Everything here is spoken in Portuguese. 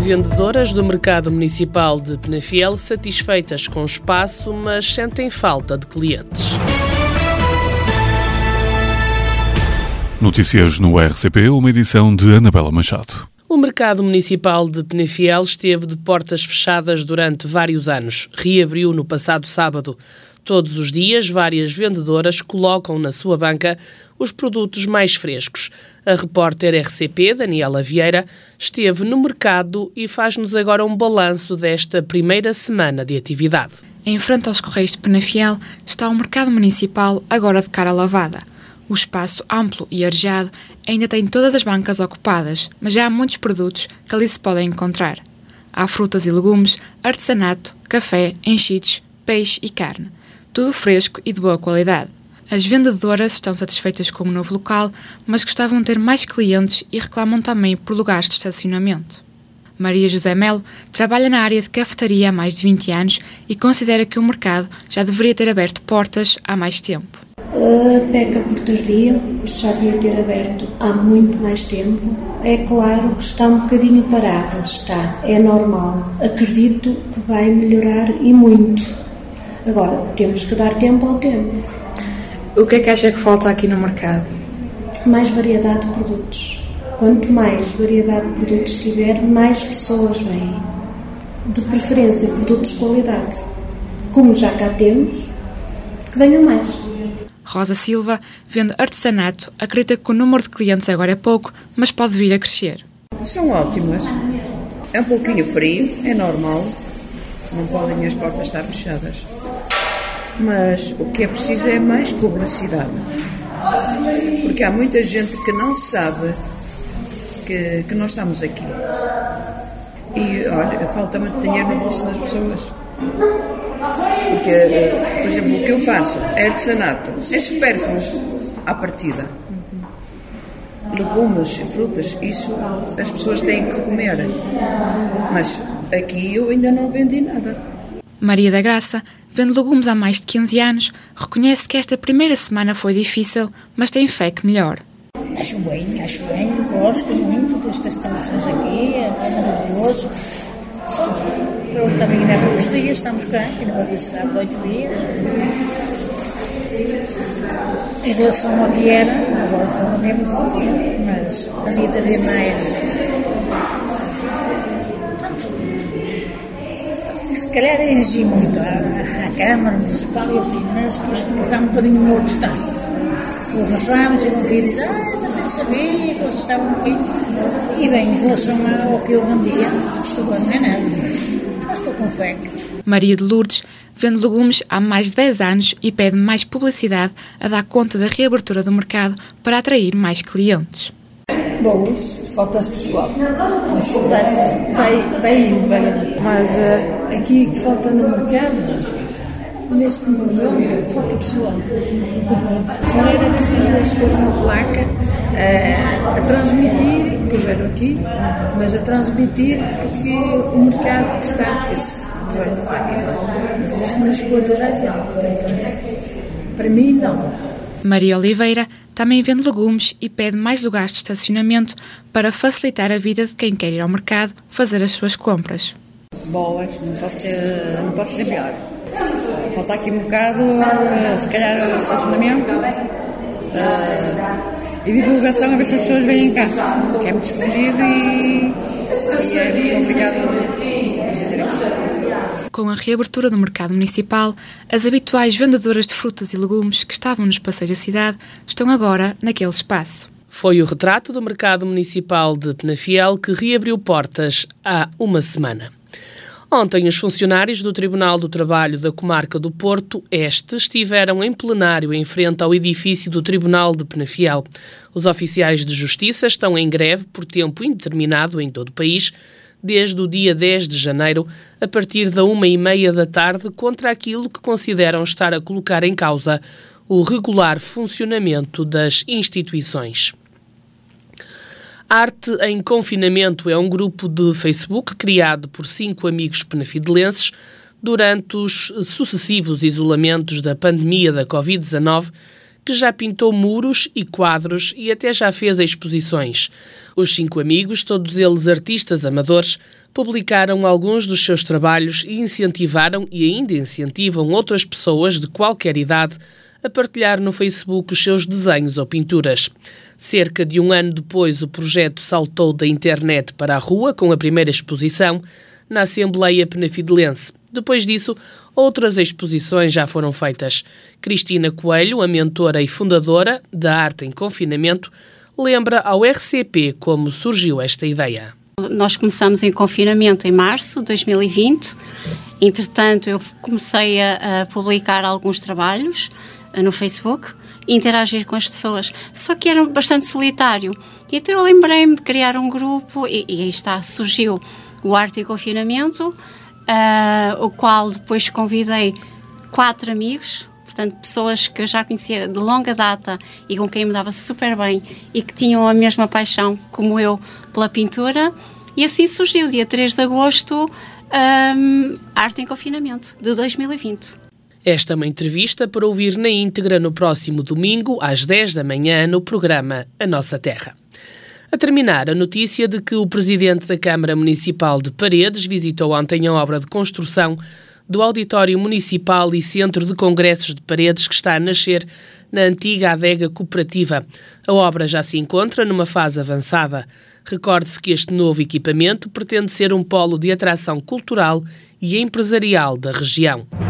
Vendedoras do mercado municipal de Penafiel satisfeitas com o espaço, mas sentem falta de clientes. Notícias no RCP, uma edição de Anabela Machado. O mercado municipal de Penafiel esteve de portas fechadas durante vários anos. Reabriu no passado sábado. Todos os dias, várias vendedoras colocam na sua banca os produtos mais frescos. A repórter RCP, Daniela Vieira, esteve no mercado e faz-nos agora um balanço desta primeira semana de atividade. Em frente aos Correios de Penafiel está o mercado municipal agora de cara lavada. O espaço amplo e arejado ainda tem todas as bancas ocupadas, mas já há muitos produtos que ali se podem encontrar. Há frutas e legumes, artesanato, café, enchidos, peixe e carne. Tudo fresco e de boa qualidade. As vendedoras estão satisfeitas com o novo local, mas gostavam de ter mais clientes e reclamam também por lugares de estacionamento. Maria José Melo trabalha na área de cafetaria há mais de 20 anos e considera que o mercado já deveria ter aberto portas há mais tempo. Peca por tardia, isto já devia ter aberto há muito mais tempo. É claro que está um bocadinho parado, é normal. Acredito que vai melhorar e muito. Agora, temos que dar tempo ao tempo. O que é que acha que falta aqui no mercado? Mais variedade de produtos. Quanto mais variedade de produtos tiver, mais pessoas vêm. De preferência, produtos de qualidade. Como já cá temos, que venham mais. Rosa Silva vende artesanato, acredita que o número de clientes agora é pouco, mas pode vir a crescer. São ótimas. É um pouquinho frio, é normal. Não podem as portas estar fechadas. Mas o que é preciso é mais publicidade. Porque há muita gente que não sabe que nós estamos aqui. E, olha, falta muito dinheiro no bolso das pessoas. Porque, por exemplo, o que eu faço é artesanato, é supérfluo à partida. Legumes, frutas, isso as pessoas têm que comer. Mas aqui eu ainda não vendi nada. Maria da Graça vende legumes há mais de 15 anos, reconhece que esta primeira semana foi difícil, mas tem fé que melhor. Acho bem, gosto muito destas instalações aqui, é maravilhoso. Pronto, também ainda há poucos dias, estamos cá, ainda uma vez há 8 dias. Em relação ao que era, agora estão a mesmo pouco, mas havia de haver mais. Se calhar é exigir muito à Câmara Municipal e assim, mas isto está um bocadinho no outro estado. Os achamos e não viram, também sabia que eles estavam aqui. E bem, em relação ao que eu vendia, estou bem enganado, mas estou com fé. Maria de Lourdes vende legumes há mais de 10 anos e pede mais publicidade a dar conta da reabertura do mercado para atrair mais clientes. Bom, falta-se pessoal, mas vai indo devagarzinho. Mas aqui que falta no mercado, neste momento, falta pessoal. Não era preciso pôr uma placa a transmitir, que eu era aqui, mas a transmitir porque o mercado que está esse. Mas isto não chegou a toda a gente. Portanto, para mim, não. Maria Oliveira também vende legumes e pede mais lugares de estacionamento para facilitar a vida de quem quer ir ao mercado fazer as suas compras. Boas, não posso ter melhor. Falta aqui um bocado, se calhar o estacionamento e divulgação a ver se as pessoas vêm cá, que é muito escondido e é muito complicado. Com a reabertura do mercado municipal, as habituais vendedoras de frutas e legumes que estavam nos passeios da cidade estão agora naquele espaço. Foi o retrato do mercado municipal de Penafiel que reabriu portas há uma semana. Ontem, os funcionários do Tribunal do Trabalho da Comarca do Porto Este estiveram em plenário em frente ao edifício do Tribunal de Penafiel. Os oficiais de justiça estão em greve por tempo indeterminado em todo o país, desde o dia 10 de janeiro, a partir da 1h30 da tarde, contra aquilo que consideram estar a colocar em causa o regular funcionamento das instituições. Arte em Confinamento é um grupo de Facebook criado por 5 amigos penafidelenses durante os sucessivos isolamentos da pandemia da Covid-19, que já pintou muros e quadros e até já fez exposições. Os 5 amigos, todos eles artistas amadores, publicaram alguns dos seus trabalhos e incentivaram e ainda incentivam outras pessoas de qualquer idade a partilhar no Facebook os seus desenhos ou pinturas. Cerca de um ano depois, o projeto saltou da internet para a rua com a primeira exposição na Assembleia Penafidelense. Depois disso, outras exposições já foram feitas. Cristina Coelho, a mentora e fundadora da Arte em Confinamento, lembra ao RCP como surgiu esta ideia. Nós começamos em confinamento em março de 2020. Entretanto, eu comecei a publicar alguns trabalhos no Facebook e interagir com as pessoas. Só que era bastante solitário. E então eu lembrei-me de criar um grupo e aí está, surgiu o Arte em Confinamento, o qual depois convidei 4 amigos, portanto pessoas que eu já conhecia de longa data e com quem me dava super bem e que tinham a mesma paixão como eu pela pintura, e assim surgiu, dia 3 de agosto, Arte em Confinamento, de 2020. Esta é uma entrevista para ouvir na íntegra no próximo domingo, às 10 da manhã, no programa A Nossa Terra. A terminar, a notícia de que o presidente da Câmara Municipal de Paredes visitou ontem a obra de construção do Auditório Municipal e Centro de Congressos de Paredes, que está a nascer na antiga adega cooperativa. A obra já se encontra numa fase avançada. Recorde-se que este novo equipamento pretende ser um polo de atração cultural e empresarial da região.